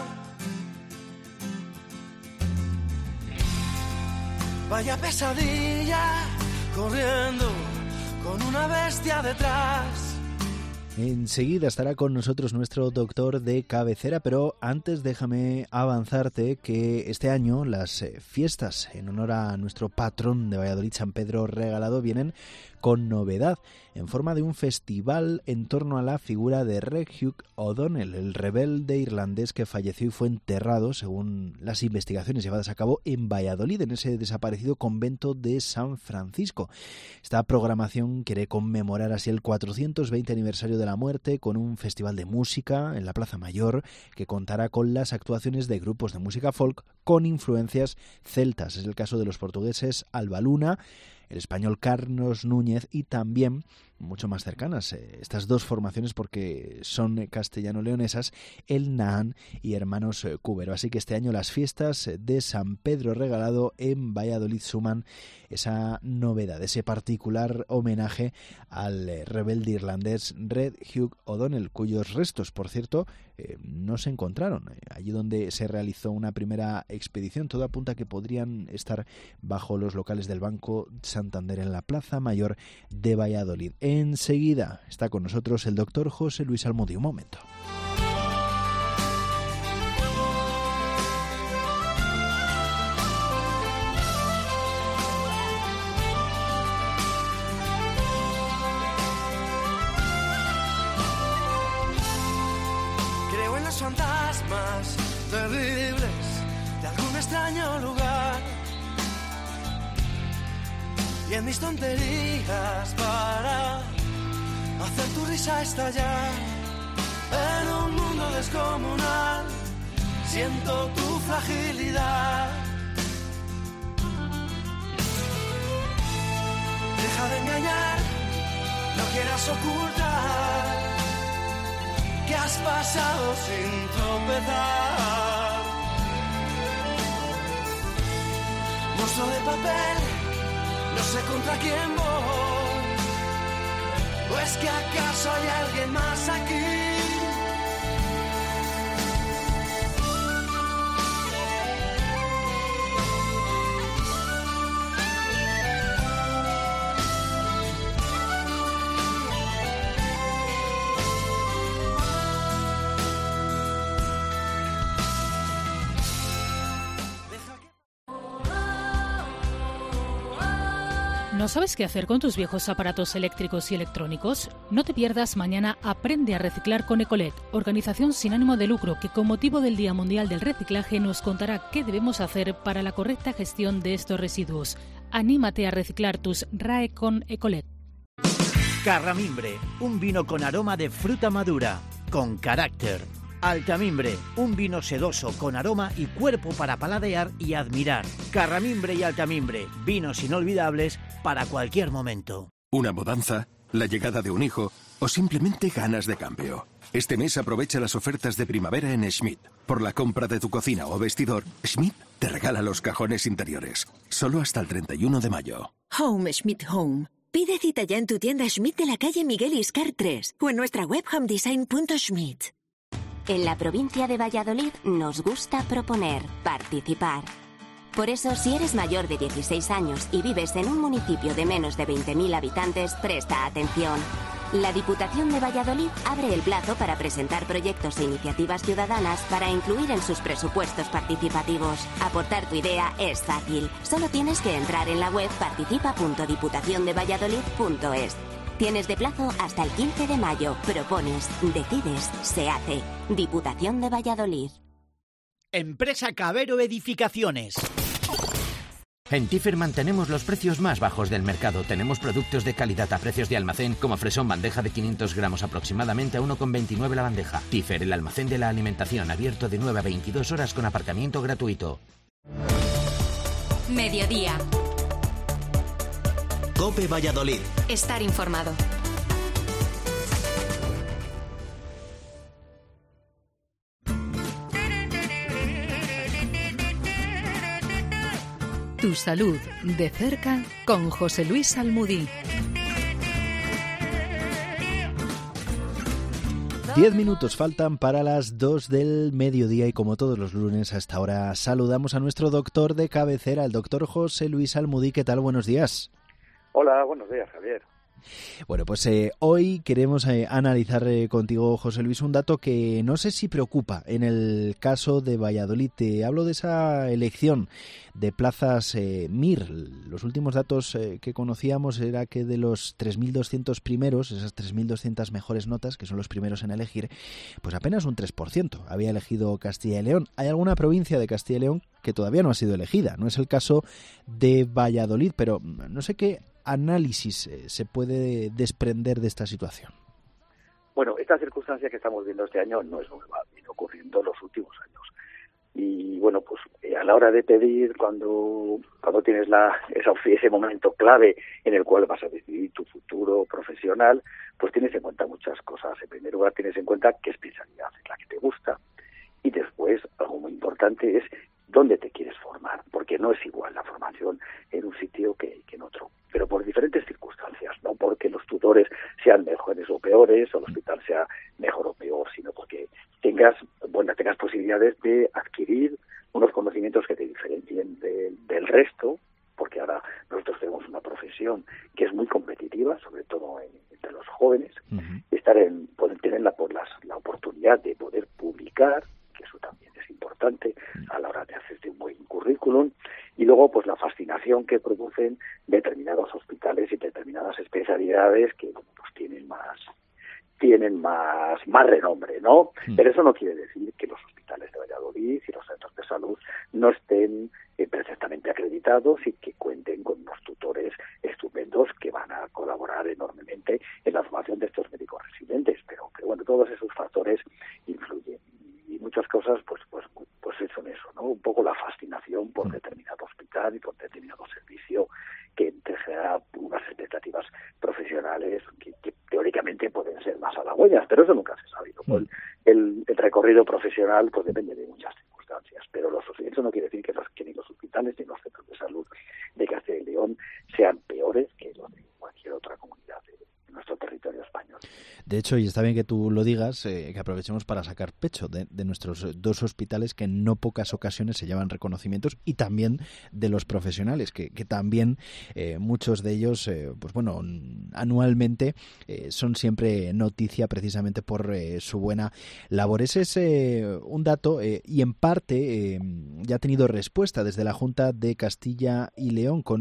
K: Vaya pesadilla, corriendo con una bestia detrás.
C: Enseguida estará con nosotros nuestro doctor de cabecera, pero antes déjame avanzarte que este año las fiestas en honor a nuestro patrón de Valladolid, San Pedro Regalado, vienen con novedad, en forma de un festival en torno a la figura de Red Hugh O'Donnell, el rebelde irlandés que falleció y fue enterrado, según las investigaciones llevadas a cabo en Valladolid, en ese desaparecido convento de San Francisco. Esta programación quiere conmemorar así el 420 aniversario de la muerte, con un festival de música en la Plaza Mayor que contará con las actuaciones de grupos de música folk con influencias celtas. Es el caso de los portugueses Alba Luna, el español Carlos Núñez y también, mucho más cercanas, estas dos formaciones porque son castellano-leonesas, el Nahan y Hermanos Cúbero. Así que este año las fiestas de San Pedro Regalado en Valladolid suman esa novedad, ese particular homenaje al rebelde irlandés Red Hugh O'Donnell, cuyos restos, por cierto, no se encontraron. Allí donde se realizó una primera expedición, todo apunta a que podrían estar bajo los locales del Banco Santander en la Plaza Mayor de Valladolid. Enseguida está con nosotros el doctor José Luis Almudí. Un momento.
K: Creo en los fantasmas terribles de algún extraño lugar y en mis tonterías para hacer tu risa estallar. En un mundo descomunal siento tu fragilidad. Deja de engañar, no quieras ocultar que has pasado sin tropezar. Monstruo de papel, no sé contra quién voy, ¿o es que acaso hay alguien más aquí?
L: ¿No sabes qué hacer con tus viejos aparatos eléctricos y electrónicos? No te pierdas mañana Aprende a Reciclar con Ecolet, organización sin ánimo de lucro que con motivo del Día Mundial del Reciclaje nos contará qué debemos hacer para la correcta gestión de estos residuos. Anímate a reciclar tus RAE con Ecolet.
G: Carramimbre, un vino con aroma de fruta madura, con carácter. Altamimbre, un vino sedoso con aroma y cuerpo para paladear y admirar. Carramimbre y Altamimbre, vinos inolvidables para cualquier momento.
M: Una mudanza, la llegada de un hijo o simplemente ganas de cambio. Este mes aprovecha las ofertas de primavera en Schmidt. Por la compra de tu cocina o vestidor, Schmidt te regala los cajones interiores. Solo hasta el 31 de mayo.
N: Home Schmidt Home. Pide cita ya en tu tienda Schmidt de la calle Miguel Iscar 3 o en nuestra web homedesign.schmidt.
O: En la provincia de Valladolid nos gusta proponer, participar. Por eso, si eres mayor de 16 años y vives en un municipio de menos de 20.000 habitantes, presta atención. La Diputación de Valladolid abre el plazo para presentar proyectos e iniciativas ciudadanas para incluir en sus presupuestos participativos. Aportar tu idea es fácil. Solo tienes que entrar en la web participa.diputaciondevalladolid.es. Tienes de plazo hasta el 15 de mayo. Propones, decides, se hace. Diputación de Valladolid.
G: Empresa Cabero Edificaciones.
P: En Tifer mantenemos los precios más bajos del mercado. Tenemos productos de calidad a precios de almacén, como fresón bandeja de 500 gramos aproximadamente a 1,29 la bandeja. Tifer, el almacén de la alimentación, abierto de 9 a 22 horas con aparcamiento gratuito.
Q: Mediodía.
R: COPE Valladolid.
Q: Estar informado. Tu salud de cerca con José Luis Almudí.
C: 10 minutos faltan para las 2 del mediodía y como todos los lunes a esta hora saludamos a nuestro doctor de cabecera, el doctor José Luis Almudí. ¿Qué tal? Buenos días.
R: Hola, buenos días, Javier.
C: Bueno, pues hoy queremos analizar contigo, José Luis, un dato que no sé si preocupa en el caso de Valladolid. Te hablo de esa elección de plazas MIR. Los últimos datos que conocíamos era que de los 3.200 primeros, esas 3.200 mejores notas, que son los primeros en elegir, pues apenas un 3% había elegido Castilla y León. Hay alguna provincia de Castilla y León que todavía no ha sido elegida. No es el caso de Valladolid, pero no sé qué análisis se puede desprender de esta situación.
R: Bueno, esta circunstancia que estamos viendo este año no es nueva, viene ocurriendo en los últimos años. Y bueno, pues a la hora de pedir, cuando tienes ese momento clave en el cual vas a decidir tu futuro profesional, pues tienes en cuenta muchas cosas. En primer lugar, tienes en cuenta qué especialidad es la que te gusta. Y después, algo muy importante es dónde te quieres formar, porque no es igual la formación en un sitio que en otro, pero por diferentes circunstancias, no porque los tutores sean mejores o peores, o el hospital sea mejor o peor, sino porque tengas posibilidades de adquirir unos conocimientos que te diferencien del resto, porque ahora nosotros tenemos una profesión que es muy competitiva, sobre todo entre los jóvenes, poder tener la oportunidad de poder publicar, que eso también es importante a la hora de hacerte un buen currículum, y luego pues la fascinación que producen determinados hospitales y determinadas especialidades que pues tienen más renombre, ¿no? Pero eso no quiere decir que los hospitales de Valladolid y los centros de salud no estén perfectamente acreditados y que cuenten con unos tutores estupendos que van a colaborar enormemente en la formación de estos médicos residentes, pero que bueno, todos esos factores influyen. Y muchas cosas pues son eso, ¿no? Un poco la fascinación por determinado hospital y por determinado servicio que te genera unas expectativas profesionales que teóricamente pueden ser más halagüeñas, pero eso nunca se sabe, ¿no? El recorrido profesional pues depende de muchas circunstancias, pero eso no quiere decir que ni los hospitales ni los centros de salud de Castilla y León sean peores que los de cualquier otra comunidad de nuestro territorio español.
C: De hecho, y está bien que tú lo digas, que aprovechemos para sacar pecho de nuestros dos hospitales que en no pocas ocasiones se llevan reconocimientos, y también de los profesionales, que también muchos de ellos, pues bueno, anualmente son siempre noticia precisamente por su buena labor. Ese es un dato y en parte ya ha tenido respuesta desde la Junta de Castilla y León con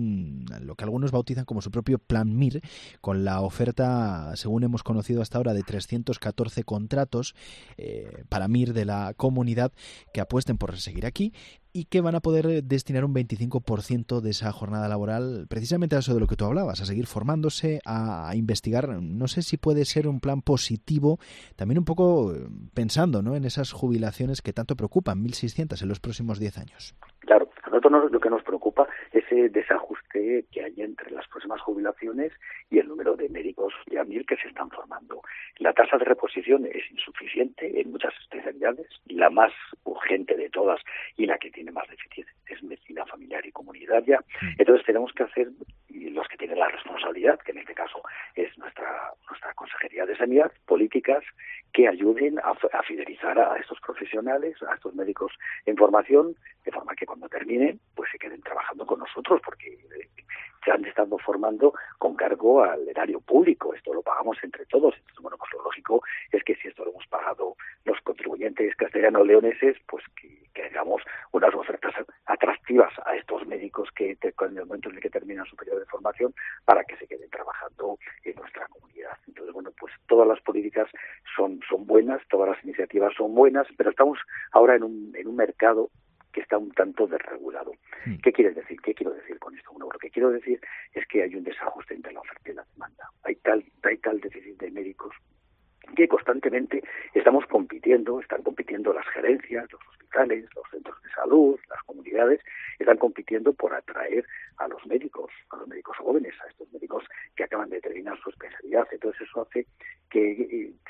C: lo que algunos bautizan como su propio Plan MIR, con la oferta, según hemos conocido hasta ahora, de 314 contratos para MIR de la comunidad que apuesten por seguir aquí y que van a poder destinar un 25% de esa jornada laboral precisamente a eso de lo que tú hablabas, a seguir formándose, a investigar. No sé si puede ser un plan positivo, también un poco pensando, ¿no?, en esas jubilaciones que tanto preocupan, 1.600 en los próximos 10 años.
R: Claro, a nosotros lo que nos preocupa es ese desajuste que hay entre las próximas jubilaciones y el número de médicos de AMIR que se están formando. La tasa de reposición es insuficiente en muchas especialidades, la más urgente de todas y la que tiene más déficit es medicina familiar y comunitaria. Entonces tenemos que hacer, y los que tienen la responsabilidad, que en este caso es nuestra Consejería de Sanidad, políticas que ayuden a fidelizar a estos profesionales, a estos médicos en formación, de forma que cuando terminen pues se queden trabajando con nosotros, porque se han estado formando con cargo al erario público. Esto lo pagamos entre todos. Entonces, bueno, pues lo lógico es que si esto lo hemos pagado los contribuyentes castellano-leoneses, pues que hagamos unas ofertas atractivas a estos médicos que en el momento en el que terminan su periodo de formación, para que se queden trabajando en nuestra comunidad. Entonces, bueno, pues todas las políticas son buenas, todas las iniciativas son buenas, pero estamos ahora en un mercado que está un tanto desregulado. ¿Qué quiero decir con esto? Bueno, lo que quiero decir es que hay un desajuste entre la oferta y la demanda. Hay tal déficit de médicos que constantemente están compitiendo las gerencias, los hospitales, los centros de salud, las comunidades, están compitiendo por atraer a los médicos jóvenes, a estos médicos que acaban de terminar su especialidad. Entonces eso hace que se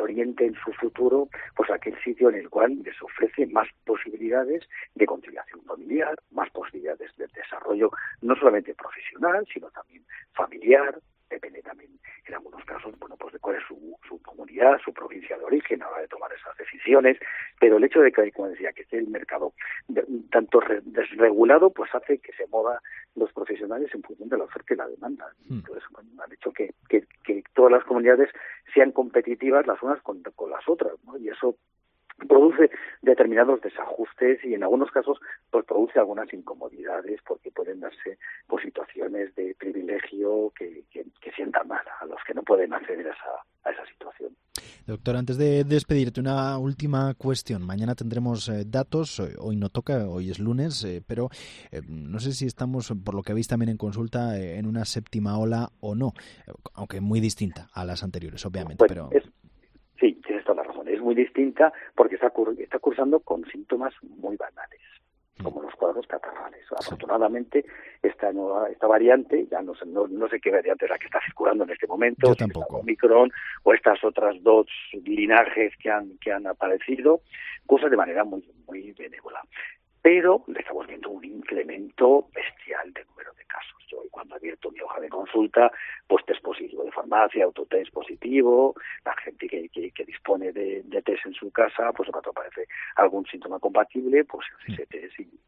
R: reoriente en su futuro pues aquel sitio en el cual les ofrece más posibilidades de conciliación familiar, más posibilidades de desarrollo no solamente profesional, sino también familiar. Depende también en algunos casos, bueno, pues de cuál es su comunidad, su provincia de origen a la hora de tomar esas decisiones, pero el hecho de que, como decía, que esté el mercado tanto desregulado, pues hace que se muevan los profesionales en función de la oferta y la demanda. Entonces, bueno, han hecho que todas las comunidades sean competitivas las unas con las otras, ¿no? Y eso produce determinados desajustes y en algunos casos pues produce algunas incomodidades porque pueden darse pues situaciones de privilegio que sientan mal a los que no pueden acceder a esa situación.
C: Doctor, antes de despedirte, una última cuestión. Mañana tendremos datos, hoy no toca, hoy es lunes, pero no sé si estamos, por lo que veis también en consulta, en una séptima ola o no, aunque muy distinta a las anteriores, obviamente.
R: Bueno, sí, tienes toda la razón. Es muy distinta porque está cursando con síntomas muy banales, como los cuadros catarrales. Afortunadamente, esta variante, ya no sé qué variante es la que está circulando en este momento,
C: yo tampoco.
R: Omicron o estas otras dos linajes que han aparecido, cursan de manera muy, muy benévola. Pero le estamos viendo un incremento bestial del número de casos. Yo hoy cuando he abierto mi hoja de consulta, pues test positivo de farmacia, autotest positivo, la gente que dispone de test en su casa, pues cuando aparece algún síntoma compatible, pues ese test y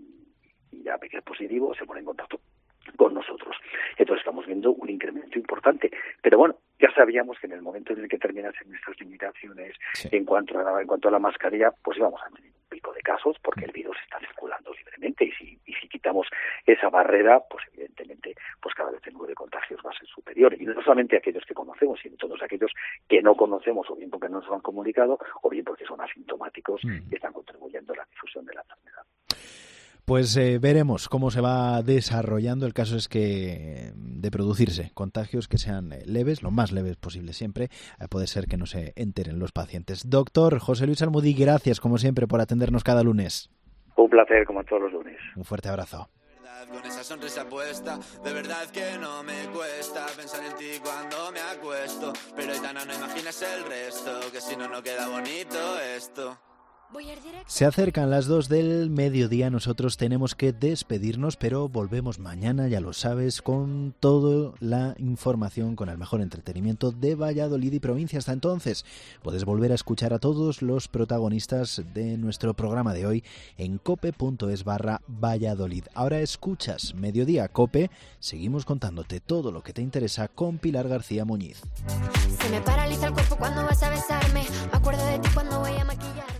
R: ya ve que es positivo, se pone en contacto con nosotros. Entonces estamos viendo un incremento importante. Pero bueno, ya sabíamos que en el momento en el que terminasen estas limitaciones en cuanto a la mascarilla, pues íbamos a tener un pico de casos porque el virus está circulando libremente y si quitamos esa barrera, pues evidentemente pues cada vez el número de contagios va a ser superior. Y no solamente aquellos que conocemos, sino todos aquellos que no conocemos o bien porque no nos lo han comunicado o bien porque son asintomáticos y están contribuyendo a la difusión de la enfermedad.
C: Pues veremos cómo se va desarrollando. El caso es que de producirse contagios que sean leves, lo más leves posible siempre, puede ser que no se enteren los pacientes. Doctor José Luis Almudí, gracias como siempre por atendernos cada lunes.
R: Un placer, como todos los lunes.
C: Un fuerte abrazo.
K: Con esa sonrisa puesta, de verdad que no me cuesta pensar en ti cuando me acuesto. Pero Aitana, no imaginas el resto, que si no, no queda bonito esto.
C: Se acercan las 2 del mediodía, nosotros tenemos que despedirnos, pero volvemos mañana, ya lo sabes, con toda la información, con el mejor entretenimiento de Valladolid y provincia. Hasta entonces, puedes volver a escuchar a todos los protagonistas de nuestro programa de hoy en cope.es/Valladolid. Ahora escuchas Mediodía Cope, seguimos contándote todo lo que te interesa con Pilar García Muñiz.
S: Se me paraliza el cuerpo cuando vas a besarme, me acuerdo de ti cuando voy a maquillar.